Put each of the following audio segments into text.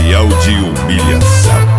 Material de humilhação.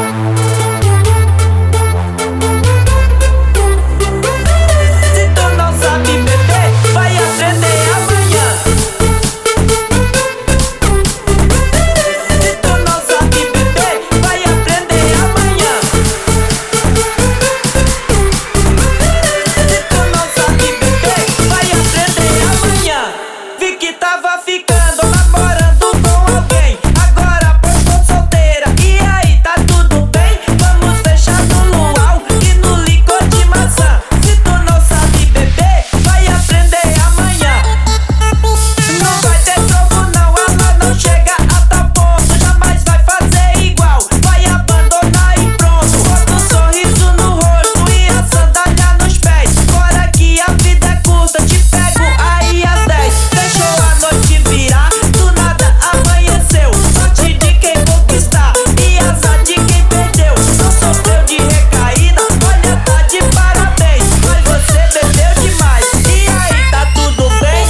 Tava ficando, namorando com alguém, agora pois tô solteira, e aí, tá tudo bem? Vamos fechar no luau e no licor de maçã. Se tu não sabe beber, vai aprender amanhã. Não vai ter jogo não, ela não chega a tal ponto, jamais vai fazer igual, vai abandonar e pronto. Bota um sorriso no rosto e a sandália nos pés, fora que a vida é curta, te pego aí às 10. Deixou a noite virar, do nada amanheceu. Sorte de quem conquistar e azar de quem perdeu. Não sofreu de recaída, olha, tá de parabéns. Mas você bebeu demais, e aí, tá tudo bem?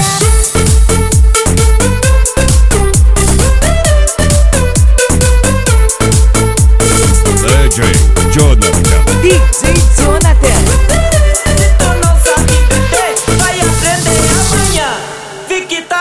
DJ Jonathan. DJ Jonathan. Se tu não sabe beber, vai aprender amanhã. Fique